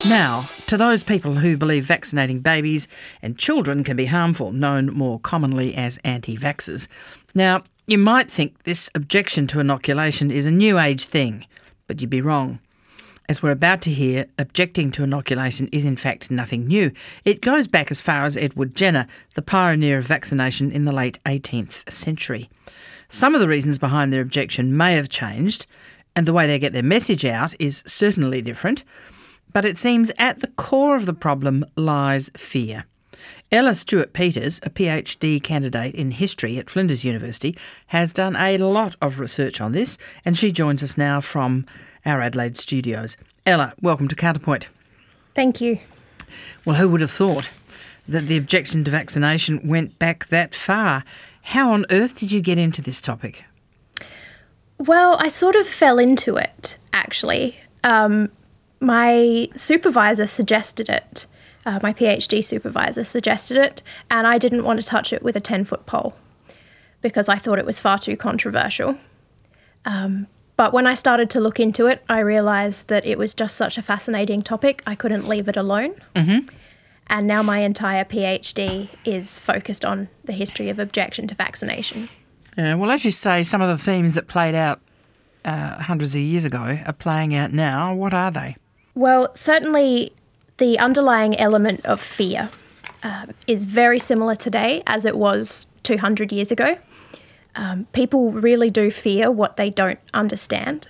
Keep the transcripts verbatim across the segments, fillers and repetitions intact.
Now, to those people who believe vaccinating babies and children can be harmful, known more commonly as anti-vaxxers. Now, you might think this objection to inoculation is a new age thing, but you'd be wrong. As we're about to hear, objecting to inoculation is in fact nothing new. It goes back as far as Edward Jenner, the pioneer of vaccination in the late eighteenth century. Some of the reasons behind their objection may have changed, and the way they get their message out is certainly different. But it seems at the core of the problem lies fear. Ella Stewart-Peters, a PhD candidate in history at Flinders University, has done a lot of research on this, and she joins us now from our Adelaide studios. Ella, welcome to Counterpoint. Thank you. Well, who would have thought that the objection to vaccination went back that far? How on earth did you get into this topic? Well, I sort of fell into it, actually. Um, my supervisor suggested it. Uh, my PhD supervisor suggested it, and I didn't want to touch it with a ten-foot pole because I thought it was far too controversial. Um, but when I started to look into it, I realised that it was just such a fascinating topic, I couldn't leave it alone. Mm-hmm. And now my entire PhD is focused on the history of objection to vaccination. Yeah, well, as you say, some of the themes that played out uh, hundreds of years ago are playing out now. What are they? Well, certainly the underlying element of fear uh, is very similar today as it was two hundred years ago. Um, people really do fear what they don't understand.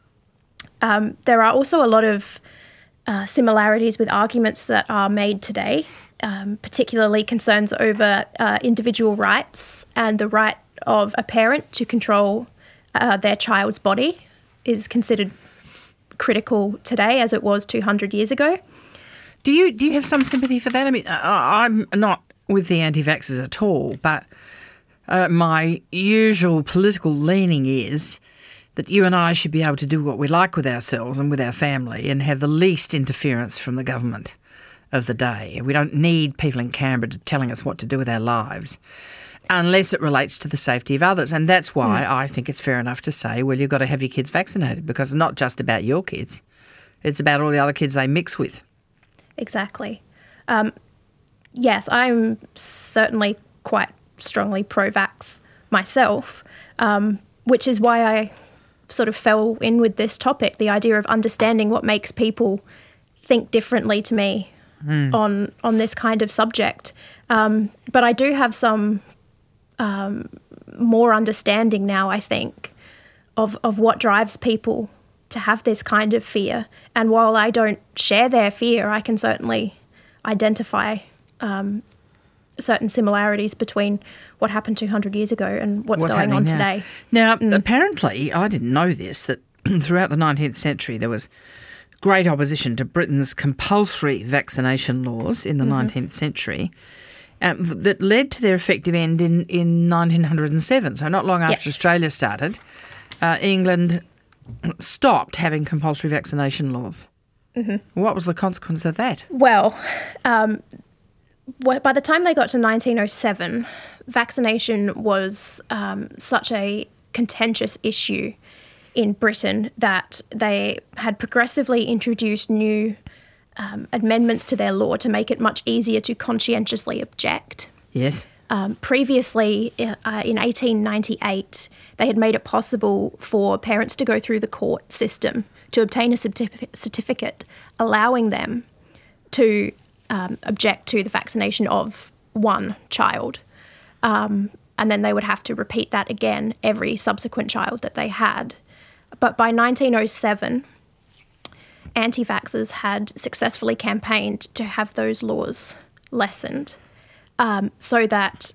Um, there are also a lot of uh, similarities with arguments that are made today, um, particularly concerns over uh, individual rights and the right of a parent to control uh, their child's body is considered critical today as it was two hundred years ago. Do you do you have some sympathy for that? I mean, I'm not with the anti-vaxxers at all, but uh, my usual political leaning is that you and I should be able to do what we like with ourselves and with our family and have the least interference from the government of the day. We don't need people in Canberra telling us what to do with our lives unless it relates to the safety of others. And that's why mm. I think it's fair enough to say, well, you've got to have your kids vaccinated because it's not just about your kids. It's about all the other kids they mix with. Exactly. Um, yes, I'm certainly quite strongly pro-vax myself, um, which is why I sort of fell in with this topic, the idea of understanding what makes people think differently to me mm. on on this kind of subject. Um, but I do have some um, more understanding now, I think, of, of what drives people to have this kind of fear. And while I don't share their fear, I can certainly identify um, certain similarities between what happened two hundred years ago and what's, what's going on now. today. Now, mm. apparently, I didn't know this, that throughout the nineteenth century there was great opposition to Britain's compulsory vaccination laws in the mm-hmm. nineteenth century um, that led to their effective end in, in nineteen oh seven. So not long after yep. Australia started, uh, England stopped having compulsory vaccination laws. Mm-hmm. What was the consequence of that? Well, um, by the time they got to nineteen oh seven, vaccination was um, such a contentious issue in Britain that they had progressively introduced new um, amendments to their law to make it much easier to conscientiously object. Yes. Um, previously, uh, in eighteen ninety-eight, they had made it possible for parents to go through the court system to obtain a certif- certificate allowing them to um, object to the vaccination of one child. Um, and then they would have to repeat that again every subsequent child that they had. But by nineteen oh seven, anti-vaxxers had successfully campaigned to have those laws lessened. Um, so that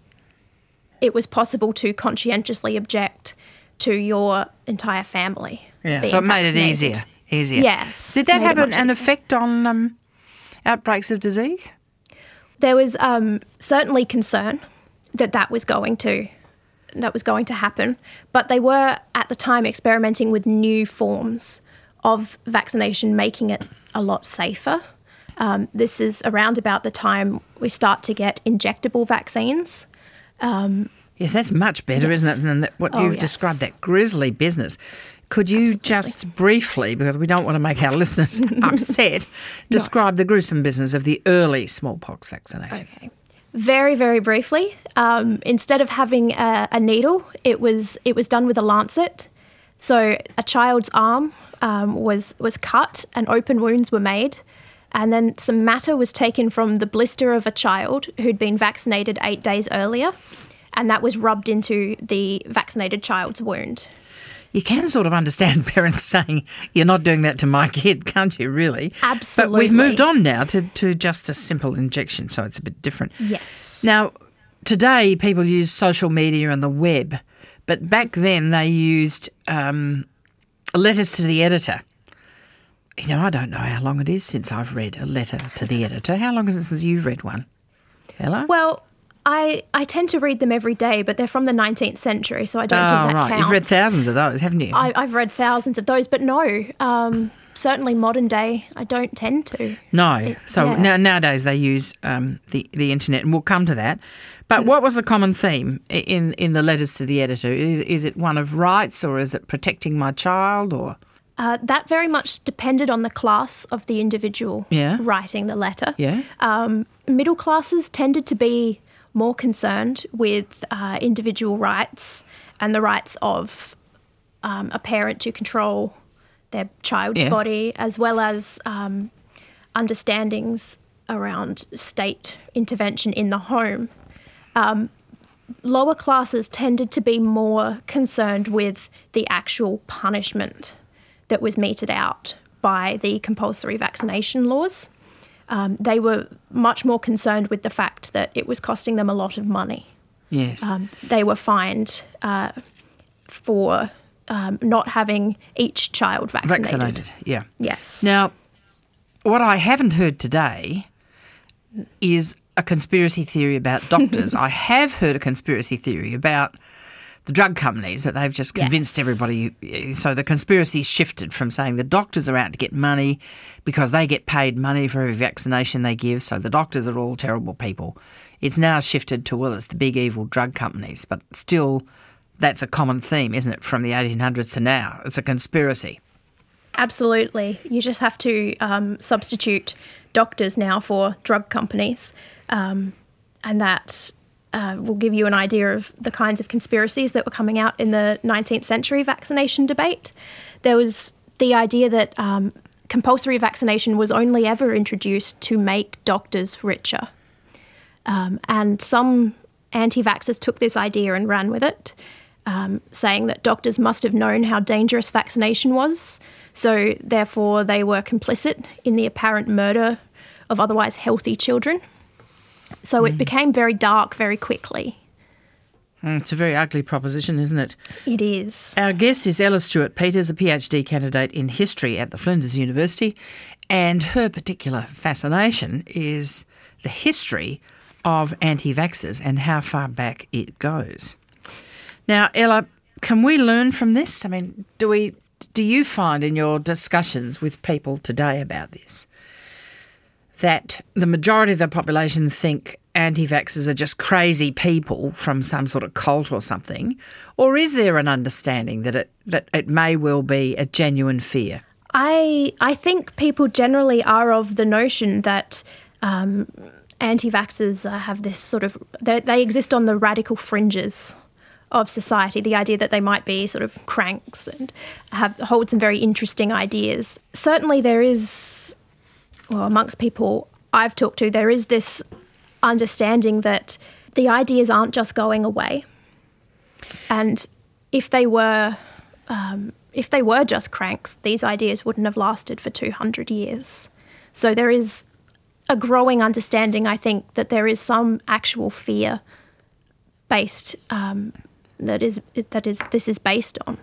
it was possible to conscientiously object to your entire family. Yeah, so it made vaccinated. it easier. Easier. Yes. Did that have an, an effect on um, outbreaks of disease? There was um, certainly concern that that was going to that was going to happen, but they were at the time experimenting with new forms of vaccination, making it a lot safer. Um, this is around about the time we start to get injectable vaccines. Um, yes, that's much better, yes. isn't it, than that, what oh, you've yes. described, that grisly business. Could you Absolutely. just briefly, because we don't want to make our listeners upset, describe the gruesome business of the early smallpox vaccination? Okay. Very, very briefly, um, instead of having a, a needle, it was it was done with a lancet. So a child's arm um, was was cut and open wounds were made, and then some matter was taken from the blister of a child who'd been vaccinated eight days earlier, and that was rubbed into the vaccinated child's wound. You can sort of understand parents saying, you're not doing that to my kid, can't you, really? Absolutely. But we've moved on now to, to just a simple injection, so it's a bit different. Yes. Now, today people use social media and the web, but back then they used um, letters to the editor. You know, I don't know how long it is since I've read a letter to the editor. How long is it since you've read one? Ella? Well, I, I tend to read them every day, but they're from the nineteenth century, so I don't oh, think that right. counts. You've read thousands of those, haven't you? I, I've read thousands of those, but no, um, certainly modern day, I don't tend to. No. So yeah. now, nowadays they use um, the, the internet, and we'll come to that. But what was the common theme in, in the letters to the editor? Is, is it one of rights, or is it protecting my child, or...? Uh, that very much depended on the class of the individual Yeah. writing the letter. Yeah. Um, middle classes tended to be more concerned with uh, individual rights and the rights of um, a parent to control their child's Yes. body, as well as um, understandings around state intervention in the home. Um, lower classes tended to be more concerned with the actual punishment that was meted out by the compulsory vaccination laws. Um, they were much more concerned with the fact that it was costing them a lot of money. Yes. Um, they were fined uh, for um, not having each child vaccinated. Vaccinated, yeah. Yes. Now, what I haven't heard today is a conspiracy theory about doctors. I have heard a conspiracy theory about the drug companies, that they've just convinced Yes. everybody. So the conspiracy shifted from saying the doctors are out to get money because they get paid money for every vaccination they give, so the doctors are all terrible people. It's now shifted to, well, it's the big evil drug companies, but still that's a common theme, isn't it, from the eighteen hundreds to now? It's a conspiracy. Absolutely. You just have to um, substitute doctors now for drug companies, um, and that uh, will give you an idea of the kinds of conspiracies that were coming out in the nineteenth century vaccination debate. There was the idea that um, compulsory vaccination was only ever introduced to make doctors richer. Um, and some anti-vaxxers took this idea and ran with it, um, saying that doctors must have known how dangerous vaccination was, so therefore they were complicit in the apparent murder of otherwise healthy children. So mm. it became very dark very quickly. Mm, it's a very ugly proposition, isn't it? It is. Our guest is Ella Stewart-Peters, a PhD candidate in history at the Flinders University, and her particular fascination is the history of anti-vaxxers and how far back it goes. Now, Ella, can we learn from this? I mean, do we? Do you find in your discussions with people today about this that the majority of the population think anti-vaxxers are just crazy people from some sort of cult or something, or is there an understanding that it that it may well be a genuine fear? I I think people generally are of the notion that um, anti-vaxxers uh, have this sort of they, they exist on the radical fringes of society. The idea that they might be sort of cranks and have hold some very interesting ideas. Certainly, there is, well, amongst people I've talked to, there is this understanding that the ideas aren't just going away, and if they were, um, if they were just cranks, these ideas wouldn't have lasted for two hundred years. So there is a growing understanding, I think, that there is some actual fear based um, that is that is this is based on.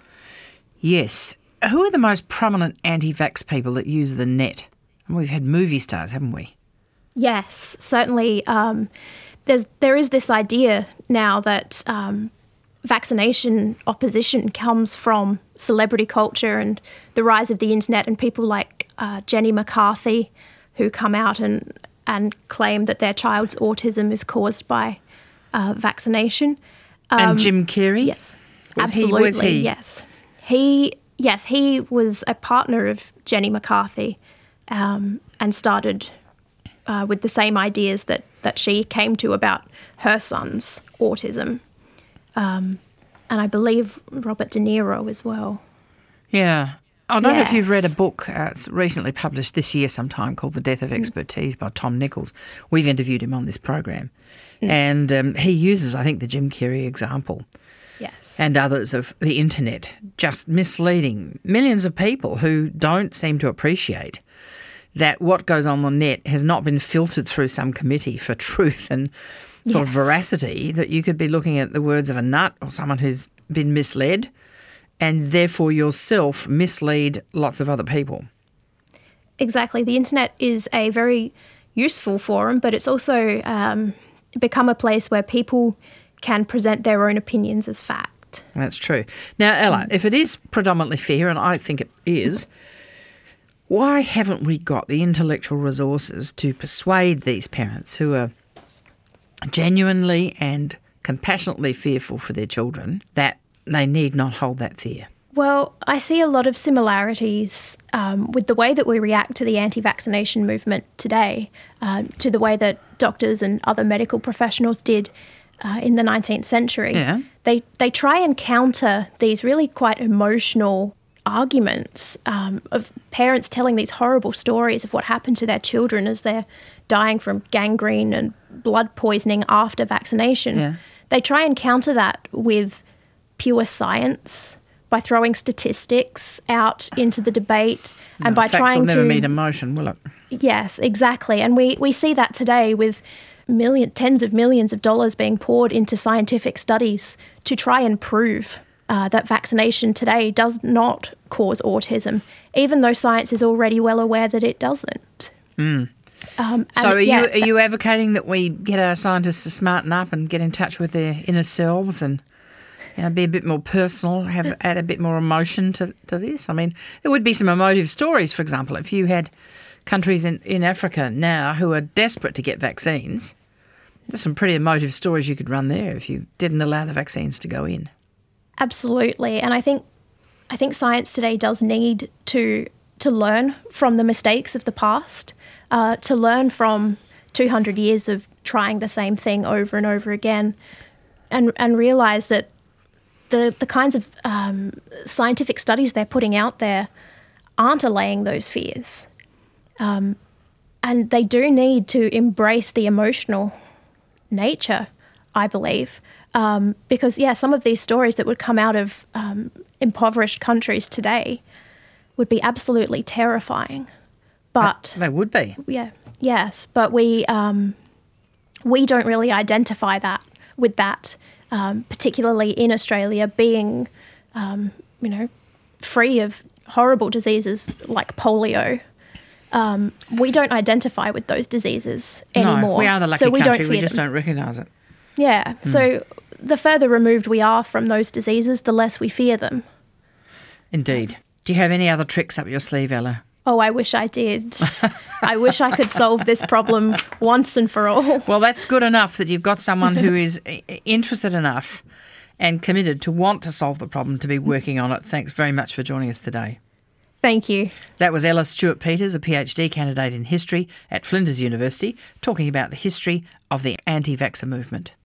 Yes. Who are the most prominent anti-vax people that use the net? And we've had movie stars, haven't we? Yes, certainly. Um, there's there is this idea now that um, vaccination opposition comes from celebrity culture and the rise of the internet, and people like uh, Jenny McCarthy, who come out and and claim that their child's autism is caused by uh, vaccination. Um, and Jim Carrey? Yes, Was absolutely. He, was he? Yes, He, yes, he was a partner of Jenny McCarthy um, and started uh, with the same ideas that, that she came to about her son's autism. Um, and I believe Robert De Niro as well. Yeah. I don't yes. know if you've read a book, uh, it's recently published this year sometime, called The Death of Expertise mm. by Tom Nichols. We've interviewed him on this program. Mm. And um, he uses, I think, the Jim Carrey example. Yes. And others of the internet, just misleading millions of people who don't seem to appreciate that what goes on the net has not been filtered through some committee for truth and sort yes. of veracity, that you could be looking at the words of a nut or someone who's been misled and therefore yourself mislead lots of other people. Exactly. The internet is a very useful forum, but it's also um, become a place where people can present their own opinions as fact. That's true. Now, Ella, mm. if it is predominantly fair, and I think it is, why haven't we got the intellectual resources to persuade these parents who are genuinely and compassionately fearful for their children that they need not hold that fear? Well, I see a lot of similarities um, with the way that we react to the anti-vaccination movement today, uh, to the way that doctors and other medical professionals did uh, in the nineteenth century. Yeah. They they try and counter these really quite emotional arguments um, of parents telling these horrible stories of what happened to their children as they're dying from gangrene and blood poisoning after vaccination. Yeah. They try and counter that with pure science, by throwing statistics out into the debate, and no, by facts trying will never to meet emotion, will it? Yes, exactly. And we, we see that today with million, tens of millions of dollars being poured into scientific studies to try and prove uh, that vaccination today does not cause autism, even though science is already well aware that it doesn't. Mm. Um, so are, yeah, you, are you advocating that we get our scientists to smarten up and get in touch with their inner selves and, you know, be a bit more personal, have add a bit more emotion to, to this? I mean, there would be some emotive stories, for example, if you had countries in, in Africa now who are desperate to get vaccines. There's some pretty emotive stories you could run there if you didn't allow the vaccines to go in. Absolutely. And I think I think science today does need to to learn from the mistakes of the past, uh, to learn from two hundred years of trying the same thing over and over again, and and realise that the the kinds of um, scientific studies they're putting out there aren't allaying those fears. Um, and they do need to embrace the emotional nature, I believe, um, because, yeah, some of these stories that would come out of um, impoverished countries today would be absolutely terrifying. But they would be. Yeah, yes, but we um, we don't really identify that with that, um, particularly in Australia, being, um, you know, free of horrible diseases like polio. Um, we don't identify with those diseases anymore. No, we are the lucky so we country. Don't we just them. don't recognise it. Yeah. Mm. So the further removed we are from those diseases, the less we fear them. Indeed. Do you have any other tricks up your sleeve, Ella? Oh, I wish I did. I wish I could solve this problem once and for all. Well, that's good enough that you've got someone who is interested enough and committed to want to solve the problem, to be working on it. Thanks very much for joining us today. Thank you. That was Ella Stewart-Peters, a PhD candidate in history at Flinders University, talking about the history of the anti-vaxxer movement.